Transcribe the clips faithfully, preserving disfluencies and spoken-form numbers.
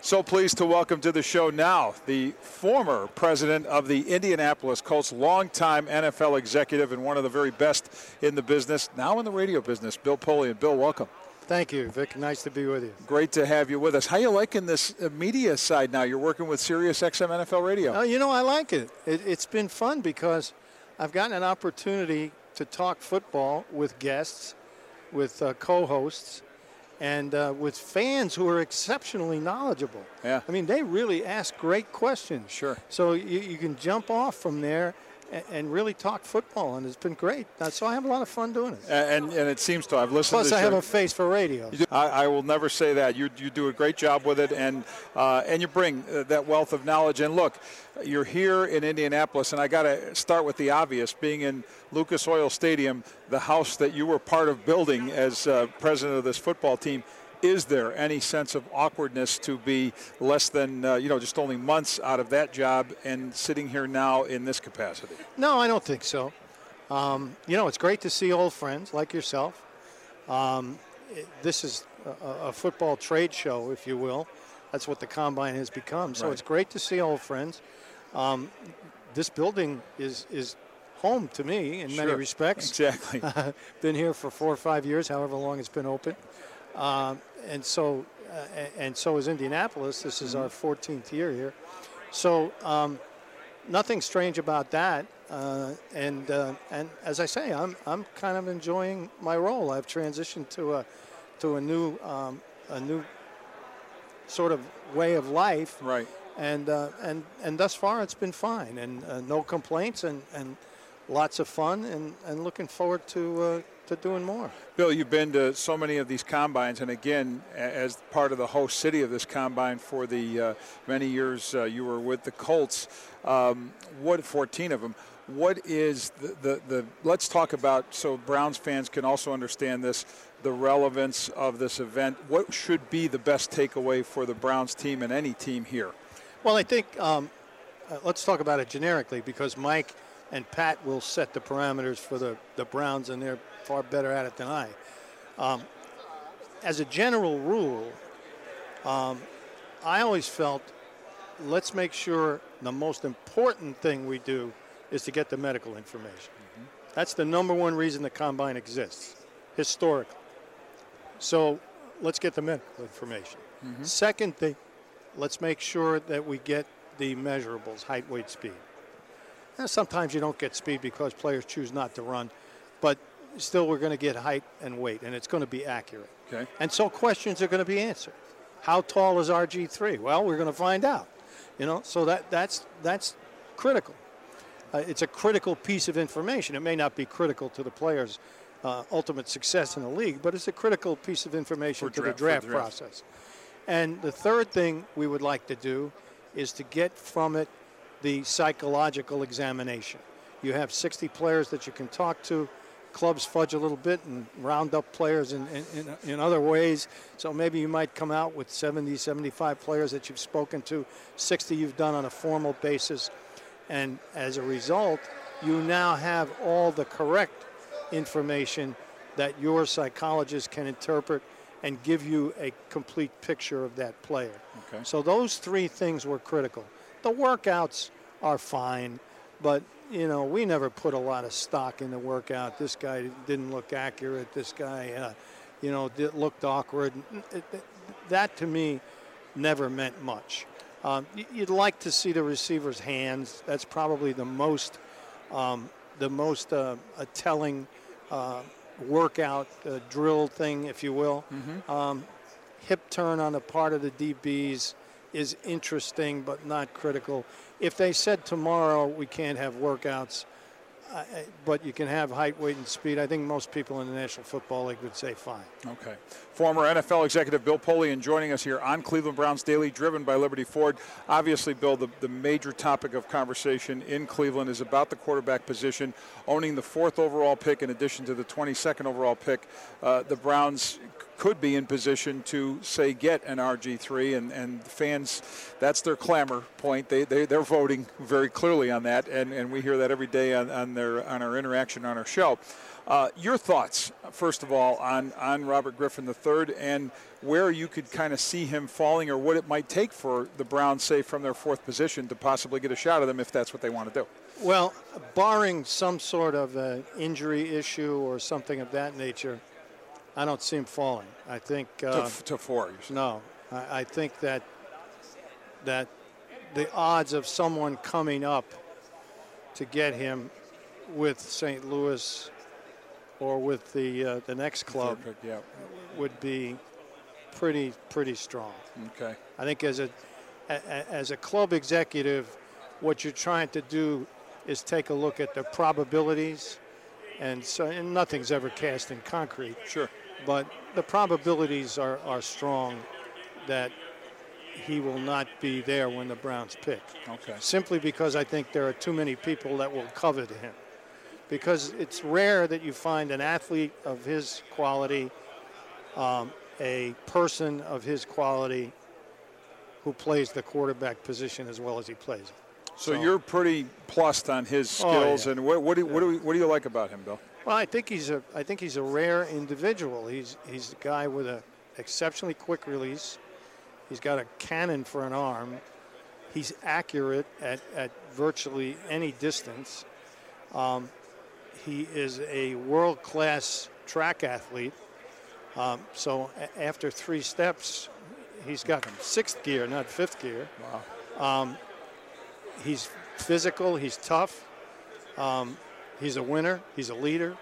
So pleased to welcome to the show now the former president of the Indianapolis Colts, longtime N F L executive and one of the very best in the business, now in the radio business, Bill Polian. Bill, welcome. Thank you, Vic. Nice to be with you. Great to have you with us. How you liking this uh, media side now? You're working with Sirius X M N F L Radio. Uh, you know, I like it. it. It's been fun because I've gotten an opportunity to talk football with guests, with uh, co-hosts, and uh, with fans who are exceptionally knowledgeable. Yeah. I mean, they really ask great questions. Sure. So you, you can jump off from there and, and really talk football, and it's been great. Uh, so I have a lot of fun doing it. And, and it seems to. I've listened Plus, to I show. have a face for radio. I, I will never say that. You you do a great job with it, and uh, and you bring uh, that wealth of knowledge. And look, you're here in Indianapolis, and I got to start with the obvious, being in Lucas Oil Stadium, the house that you were part of building as uh, president of this football team. Is there any sense of awkwardness to be less than, uh, you know, just only months out of that job and sitting here now in this capacity? No, I don't think so. Um, you know, it's great to see old friends like yourself. Um, it, this is a, a football trade show, if you will. That's what the Combine has become. So right. It's great to see old friends. Um, this building is is home to me in Sure. many respects. Exactly. Been here for four or five years, however long it's been open. Um, and so uh, and so is Indianapolis. This is our fourteenth year here. So um, nothing strange about that. Uh, and uh, and as I say, I'm I'm kind of enjoying my role. I've transitioned to a to a new um, a new sort of way of life. Right. And uh, and and thus far it's been fine, and uh, no complaints, and, and lots of fun, and, and looking forward to uh, to doing more. Bill, you've been to so many of these combines, and again, as part of the host city of this combine for the uh, many years uh, you were with the Colts. Um, what fourteen of them? What is the, the the? Let's talk about, so Browns fans can also understand this, the relevance of this event. What should be the best takeaway for the Browns team and any team here? Well, I think um, uh, let's talk about it generically, because Mike and Pat will set the parameters for the, the Browns, and they're far better at it than I. Um, as a general rule, um, I always felt, let's make sure the most important thing we do is to get the medical information. Mm-hmm. That's the number one reason the Combine exists, historically. So let's get the medical information. Mm-hmm. Second thing, let's make sure that we get the measurables, height, weight, speed. Now, sometimes you don't get speed because players choose not to run, but still we're going to get height and weight, and it's going to be accurate. Okay. And so questions are going to be answered. How tall is R G three? Well, we're going to find out. You know, so that that's that's critical. Uh, it's a critical piece of information. It may not be critical to the players' uh, ultimate success in the league, but it's a critical piece of information For to draft, the draft, for draft process. And the third thing we would like to do is to get from it the psychological examination. You have sixty players that you can talk to. Clubs fudge a little bit and round up players in, in, in, in other ways. So maybe you might come out with seventy, seventy-five players that you've spoken to, sixty you've done on a formal basis. And as a result, you now have all the correct information that your psychologist can interpret and give you a complete picture of that player. Okay. So those three things were critical. The workouts are fine, but, you know, we never put a lot of stock in the workout. This guy didn't look accurate. This guy, uh, you know, did, looked awkward. It, it, that, to me, never meant much. Um, you'd like to see the receiver's hands. That's probably the most, um, the most uh, a telling uh, workout uh, drill thing, if you will. Mm-hmm. Um, hip turn on the part of the D Bs is interesting but not critical. If they said tomorrow we can't have workouts, uh, but you can have height, weight, and speed, I think most people in the National Football League would say fine. Okay. Former N F L executive Bill Polian joining us here on Cleveland Browns Daily, driven by Liberty Ford. Obviously, Bill, the, the major topic of conversation in Cleveland is about the quarterback position. Owning the fourth overall pick in addition to the twenty-second overall pick, uh, the Browns could be in position to, say, get an R G three, and, and fans, that's their clamor point. They, they, they're voting very clearly on that, and, and we hear that every day on, on, their, on our interaction on our show. Uh, your thoughts, first of all, on, on Robert Griffin the third and where you could kind of see him falling or what it might take for the Browns, say, from their fourth position to possibly get a shot at them if that's what they want to do. Well, barring some sort of uh, injury issue or something of that nature, I don't see him falling. I think uh, to, to four. You're saying. No, I, I think that that the odds of someone coming up to get him with Saint Louis or with the uh, the next club Pick, yeah. would be pretty pretty strong. Okay. I think as a, a as a club executive, what you're trying to do is take a look at the probabilities, and so and nothing's ever cast in concrete. Sure. But the probabilities are, are strong that he will not be there when the Browns pick. Okay. Simply because I think there are too many people that will covet him. Because it's rare that you find an athlete of his quality, um, a person of his quality, who plays the quarterback position as well as he plays it. So, so you're pretty plussed on his skills, oh, yeah. and what, what, do, yeah. what, do we, what do you like about him, Bill? Well, I think he's a I think he's a rare individual. He's he's a guy with an exceptionally quick release. He's got a cannon for an arm. He's accurate at, at virtually any distance. Um, he is a world-class track athlete. Um, so a- after three steps, he's got sixth gear, not fifth gear. Wow. Um, he's physical. He's tough. Um, he's a winner. He's a leader.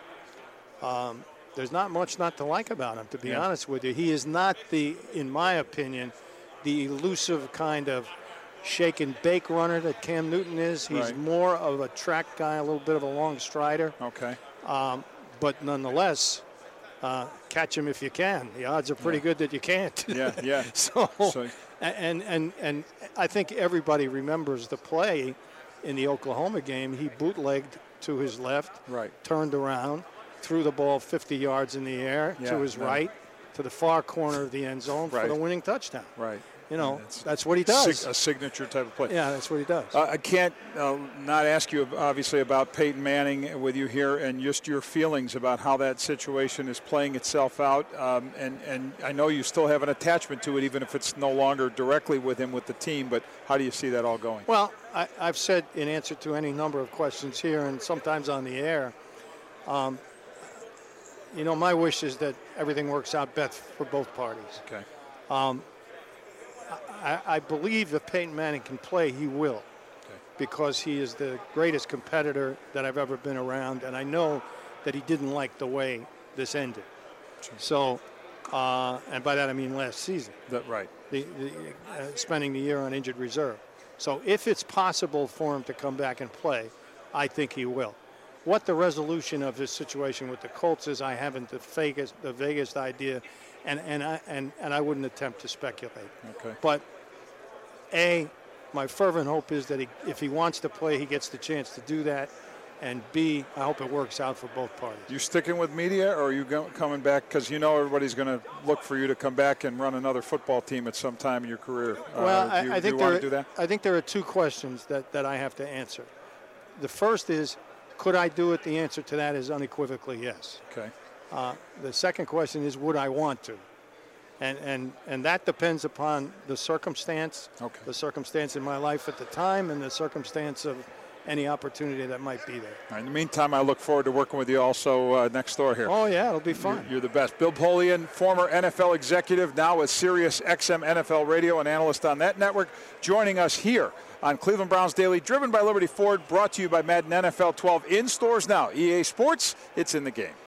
Um, there's not much not to like about him, to be yeah. honest with you. He is not the, in my opinion, the elusive kind of shake and bake runner that Cam Newton is. He's right. more of a track guy, a little bit of a long strider. Okay. Um, but nonetheless, uh, catch him if you can. The odds are pretty yeah. good that you can't. Yeah, yeah. so, so, and, and, and I think everybody remembers the play in the Oklahoma game. He bootlegged to his left, right. turned around, threw the ball fifty yards in the air yeah, to his no. right, to the far corner of the end zone right. for the winning touchdown. Right. You know, that's, that's what he does. Sig- a signature type of play. Yeah, that's what he does. Uh, I can't uh, not ask you, obviously, about Peyton Manning with you here and just your feelings about how that situation is playing itself out. Um, and, and I know you still have an attachment to it, even if it's no longer directly with him with the team. But how do you see that all going? Well, I, I've said in answer to any number of questions here and sometimes on the air, um, you know, my wish is that everything works out best for both parties. Okay. Um, I, I believe if Peyton Manning can play, he will, okay. because he is the greatest competitor that I've ever been around, and I know that he didn't like the way this ended. Sure. So, uh, and by that I mean last season. That right. The, the, uh, spending the year on injured reserve. So if it's possible for him to come back and play, I think he will. What the resolution of his situation with the Colts is, I haven't the vaguest, the vaguest idea, and, and, I, and, and I wouldn't attempt to speculate. Okay. But, A, my fervent hope is that he, if he wants to play, he gets the chance to do that. And, B, I hope it works out for both parties. You sticking with media, or are you go- coming back? Because you know everybody's going to look for you to come back and run another football team at some time in your career. Well, uh, do you, I, I do think you there want are, to do that? I think there are two questions that, that I have to answer. The first is, could I do it? The answer to that is unequivocally yes. Okay. Uh, the second question is, would I want to? And, and, and that depends upon the circumstance, Okay. the circumstance in my life at the time, and the circumstance of any opportunity that might be there. All right, in the meantime, I look forward to working with you also uh, next door here. Oh, yeah, it'll be fun. You're, you're the best. Bill Polian, former N F L executive, now with Sirius X M N F L Radio, and analyst on that network, joining us here on Cleveland Browns Daily, driven by Liberty Ford, brought to you by Madden N F L twelve, in stores now. E A Sports, it's in the game.